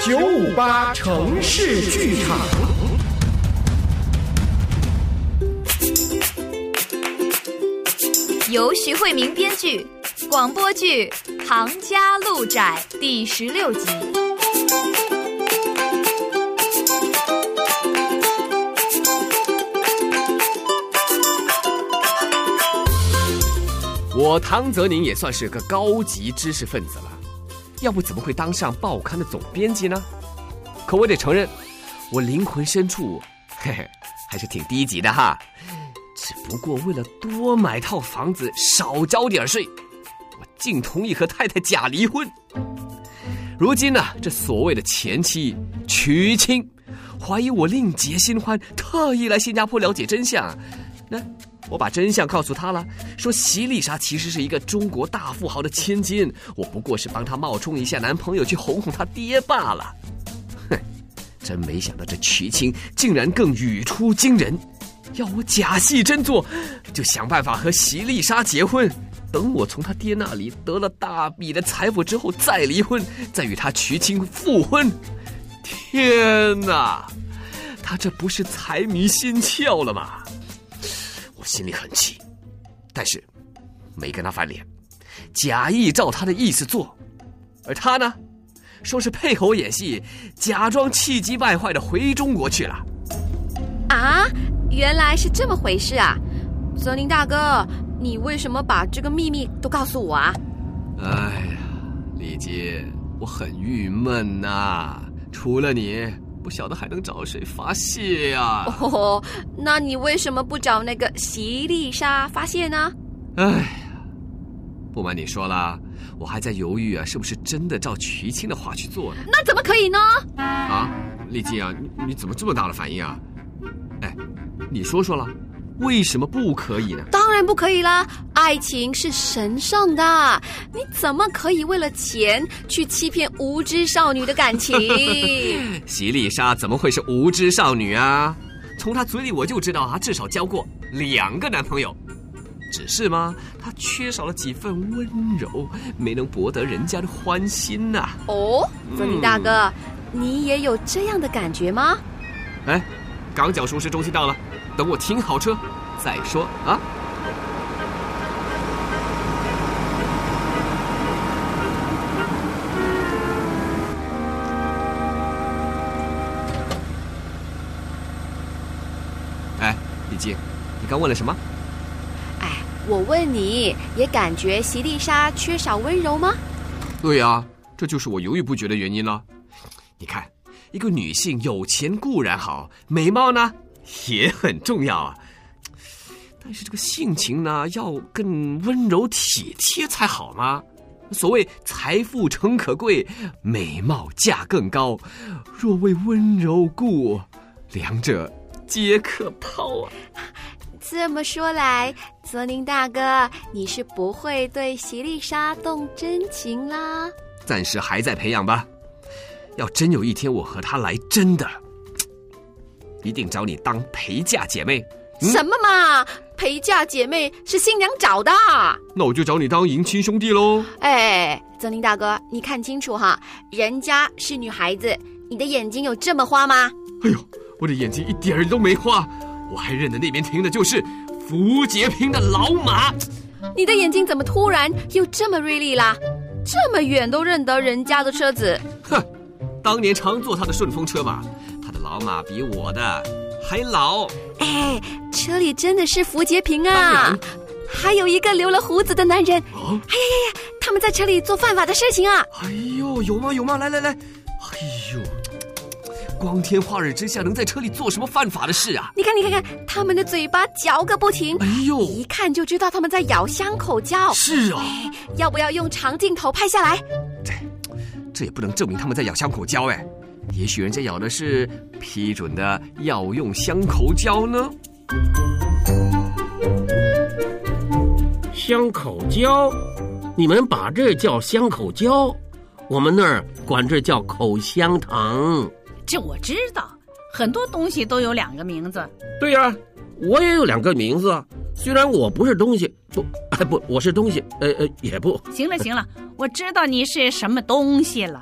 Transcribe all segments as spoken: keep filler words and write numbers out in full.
九五八城市剧场。 由徐慧明编剧，广播剧《唐家路窄》第十六集。 我唐泽宁也算是个高级知识分子了，要不怎么会当上报刊的总编辑呢？可我得承认，我灵魂深处，嘿嘿，还是挺低级的哈。只不过为了多买套房子，少交点税，我竟同意和太太假离婚。如今呢，这所谓的前妻娶亲，怀疑我另结新欢，特意来新加坡了解真相。那我把真相告诉他了，说席丽莎其实是一个中国大富豪的千金，我不过是帮她冒充一下男朋友去哄哄她爹罢了。哼，真没想到这娶亲竟然更语出惊人，要我假戏真做，就想办法和席丽莎结婚，等我从他爹那里得了大笔的财富之后再离婚，再与他娶亲复婚。天哪，他这不是财迷心窍了吗？我心里很气，但是没跟他翻脸，假意照他的意思做。而他呢，说是配合我演戏，假装气急败坏的回中国去了。 啊，原来是这么回事啊！泽宁大哥，你为什么把这个秘密都告诉我啊？ 哎呀，丽姐，我很郁闷呐、啊，除了你，不晓得还能找谁发泄呀、啊？ 哦，那你为什么不找那个席丽莎发泄呢？ 哎呀，不瞒你说了，我还在犹豫啊，是不是真的照瞿青的话去做呢？ 那怎么可以呢？ 啊，丽姐啊，你你怎么这么大的反应啊？哎，你说说了，为什么不可以呢？ 当然不可以啦！爱情是神圣的，你怎么可以为了钱去欺骗无知少女的感情？ 席丽莎怎么会是无知少女啊？从她嘴里我就知道她至少交过两个男朋友，只是嘛，她缺少了几分温柔，没能博得人家的欢心呐、啊。 哦，泽宁大哥、嗯，你也有这样的感觉吗？ 哎，港角熟食中心到了，等我停好车再说啊。哎，丽姬，你刚问了什么？ 哎，我问你，也感觉席丽莎缺少温柔吗？ 对啊，这就是我犹豫不决的原因了。你看，一个女性有钱固然好，美貌呢也很重要啊，但是这个性情呢要更温柔体贴才好吗？所谓财富诚可贵，美貌价更高，若为温柔故，两者皆可抛啊。 这么说来，泽宁大哥，你是不会对席丽莎动真情啦？ 暂时还在培养吧，要真有一天我和她来真的，一定找你当陪嫁姐妹、 嗯、什么嘛，陪嫁姐妹是新娘找的。 那我就找你当迎亲兄弟咯。 哎，泽宁大哥，你看清楚哈，人家是女孩子，你的眼睛有这么花吗？ 哎呦，我的眼睛一点儿都没花，我还认得那边停的就是福捷平的老马。 你的眼睛怎么突然又这么锐利啦？这么远都认得人家的车子？ 哼，当年常坐他的顺风车嘛，他的老马比我的还老。 哎，车里真的是福捷平啊，还有一个留了胡子的男人。哦，哎呀呀呀，他们在车里做犯法的事情啊！ 哎呦，有吗有吗？来来来，哎呦，光天化日之下能在车里做什么犯法的事啊？ 你看你看看，他们的嘴巴嚼个不停， 哎呦， 一看就知道他们在咬香口胶。 是啊、 哎，要不要用长镜头拍下来？ 这这也不能证明他们在咬香口胶哎，也许人家咬的是批准的药用香口胶呢。 香口胶，你们把这叫香口胶，我们那儿管这叫口香糖。 这我知道，很多东西都有两个名字。 对呀、啊，我也有两个名字啊。虽然我不是东西，不，哎不，我是东西，呃呃，也不。 行了行了，我知道你是什么东西了。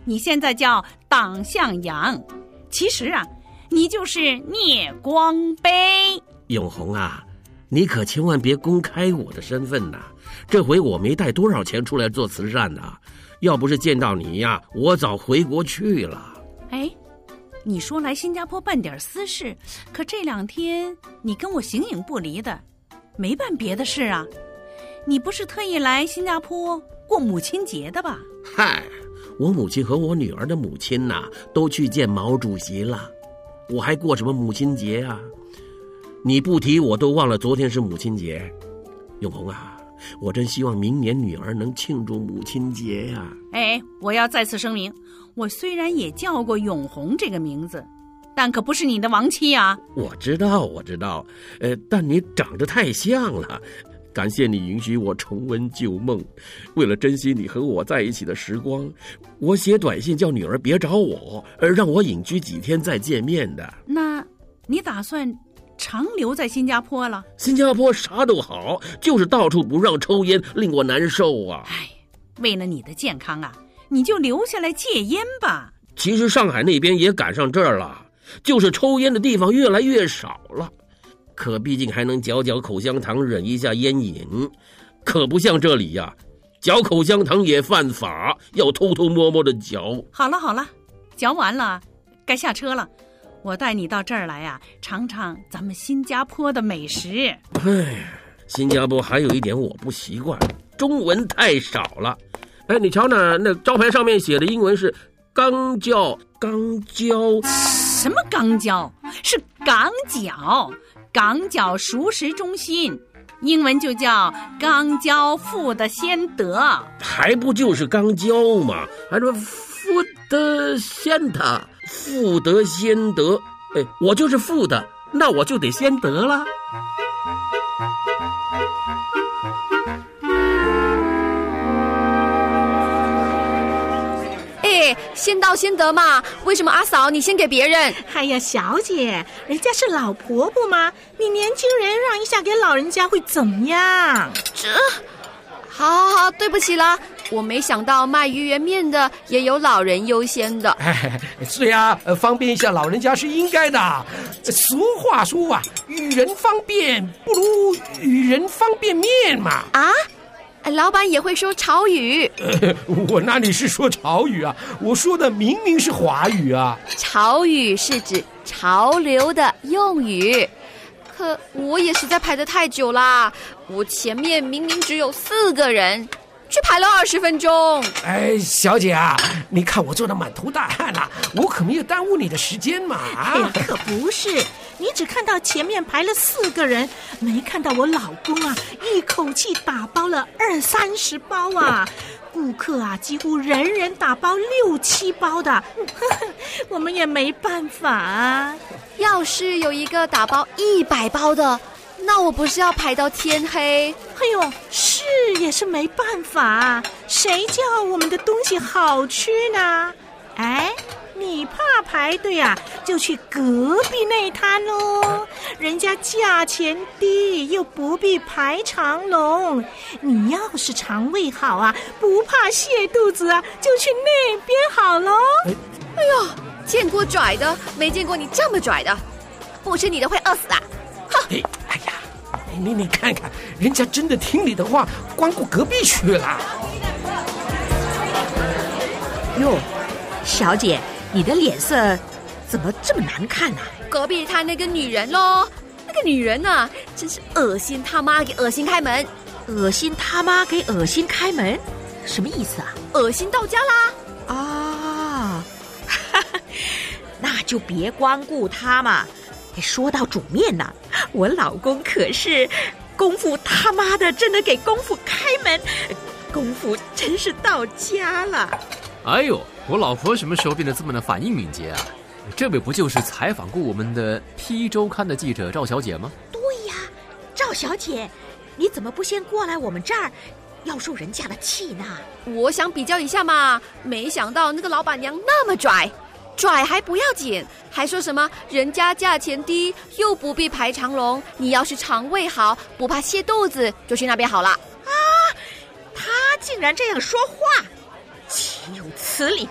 你现在叫党向阳，其实啊，你就是聂光杯。 永红啊，你可千万别公开我的身份呐！这回我没带多少钱出来做慈善的，要不是见到你呀，我早回国去了。 哎，你说来新加坡办点私事，可这两天你跟我形影不离的，没办别的事啊？你不是特意来新加坡过母亲节的吧？ 嗨，我母亲和我女儿的母亲呐、啊，都去见毛主席了，我还过什么母亲节啊？你不提我都忘了昨天是母亲节。永红啊，我真希望明年女儿能庆祝母亲节呀、啊！ 哎，我要再次声明，我虽然也叫过永红这个名字，但可不是你的亡妻啊！ 我知道，我知道，呃，但你长得太像了。感谢你允许我重温旧梦，为了珍惜你和我在一起的时光，我写短信叫女儿别找我，而让我隐居几天再见面的。 那你打算长留在新加坡了？ 新加坡啥都好，就是到处不让抽烟，令我难受啊！ 哎，为了你的健康啊，你就留下来戒烟吧。 其实上海那边也赶上这儿了，就是抽烟的地方越来越少了。可毕竟还能嚼嚼口香糖，忍一下烟瘾，可不像这里呀，嚼口香糖也犯法，要偷偷摸摸的嚼。 好了好了，嚼完了，该下车了。我带你到这儿来呀、啊，尝尝咱们新加坡的美食。 哎，新加坡还有一点我不习惯，中文太少了。哎，你瞧呢，那招牌上面写的英文是钢胶，钢胶什么钢胶？是港角。港角熟食中心，英文就叫钢交富的先得， 还不就是钢交吗？还说富的先得，富得先得，哎，我就是富的，那我就得先得了。 先到先得嘛，为什么阿嫂你先给别人？ 哎呀，小姐，人家是老婆婆嘛，你年轻人让一下给老人家会怎么样？ 这，好好好，对不起啦，我没想到卖鱼圆面的也有老人优先的。 哎，是呀，方便一下老人家是应该的。俗话说啊，与人方便不如与人方便面嘛。 啊？老板也会说潮语、 呃、我哪里是说潮语啊，我说的明明是华语啊。 潮语是指潮流的用语，可我也实在排得太久啦，我前面明明只有四个人，却排了二十分钟。 哎，小姐啊，你看我做得满头大汗啦，我可没有耽误你的时间嘛。 哎呀，可不是，你只看到前面排了四个人，没看到我老公啊，一口气打包了二三十包啊，顾客啊，几乎人人打包六七包的，呵呵，我们也没办法啊。 要是有一个打包一百包的，那我不是要排到天黑？ 哎呦，是也是没办法，谁叫我们的东西好吃呢？哎，你怕排队啊，就去隔壁那一摊咯，人家价钱低，又不必排长龙。你要是肠胃好啊，不怕泻肚子啊，就去那边好咯。 哎呦，见过拽的，没见过你这么拽的，不吃你的会饿死啊！ 哎，哎呀，你你看看，人家真的听你的话，光顾隔壁去了。 哟，小姐，你的脸色怎么这么难看啊？ 隔壁摊那个女人咯，那个女人啊，真是恶心他妈给恶心开门。 恶心他妈给恶心开门，什么意思啊？ 恶心到家啦！ 啊，那就别光顾他嘛。说到煮面呢，我老公可是功夫他妈的真的给功夫开门，功夫真是到家了。 哎呦，我老婆什么时候变得这么的反应敏捷啊？这位不就是采访过我们的 P 周刊的记者赵小姐吗？ 对呀，赵小姐，你怎么不先过来我们这儿，要受人家的气呢？ 我想比较一下嘛，没想到那个老板娘那么拽，拽还不要紧，还说什么人家价钱低，又不必排长龙，你要是肠胃好，不怕泻肚子，就去那边好了。 啊，他竟然这样说话，岂有此理！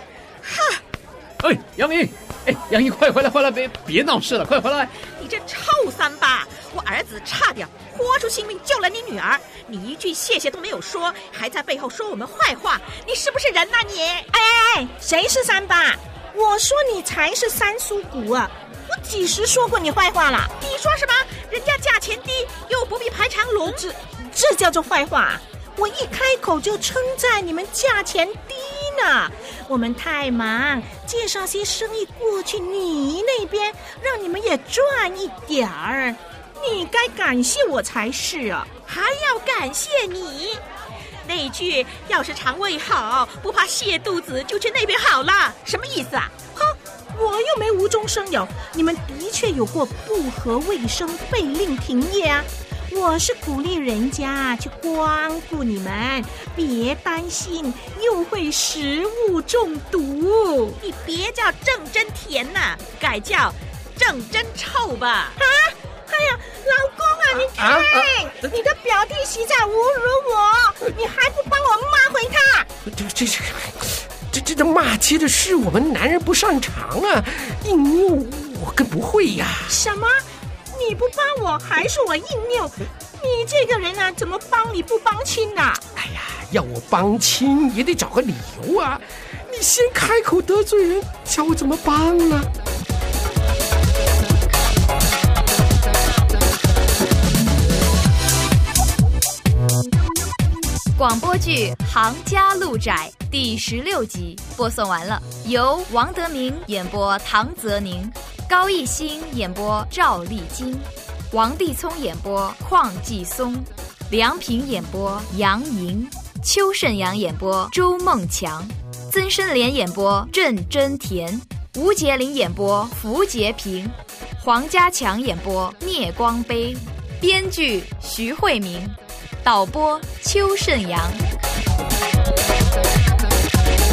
哎，杨明，哎，杨毅，快回来，快来，别别闹事了，快回来！ 你这臭三八，我儿子差点豁出性命救了你女儿，你一句谢谢都没有说，还在背后说我们坏话，你是不是人呐、啊、你？哎哎哎，谁是三八？我说你才是三叔谷啊！我几时说过你坏话了？ 你说什么？人家价钱低，又不必排长龙， 这这叫做坏话？我一开口就称赞你们价钱低呢。我们太忙，介绍些生意过去你那边，让你们也赚一点儿。你该感谢我才是啊， 还要感谢你。那句要是肠胃好，不怕泻肚子，就去那边好了，什么意思啊？ 哼，我又没无中生有，你们的确有过不合卫生被令停业啊。我是鼓励人家去光顾你们，别担心又会食物中毒。 你别叫正真甜呐、啊，改叫正真臭吧。 啊！哎呀，老公啊，你看，啊啊、你的表弟媳在侮辱我，你还不帮我骂回他？ 这这这这这这骂街的事，我们男人不擅长啊，硬拗我更不会呀。 什么？你不帮我，还是我硬拗？你这个人啊，怎么帮理不帮亲呐、啊？ 哎呀，要我帮亲也得找个理由啊！你先开口得罪人，叫我怎么帮呢？ 广播剧《行家路窄》第十六集播送完了，由王德明演播唐泽宁，高艺兴演播赵丽晶，王帝聪演播邝继松，梁平演播杨莹，邱胜阳演播周梦强，曾申莲演播郑真田，吴杰林演播符杰平，黄家强演播聂光杯，编剧徐慧明，导播邱胜阳。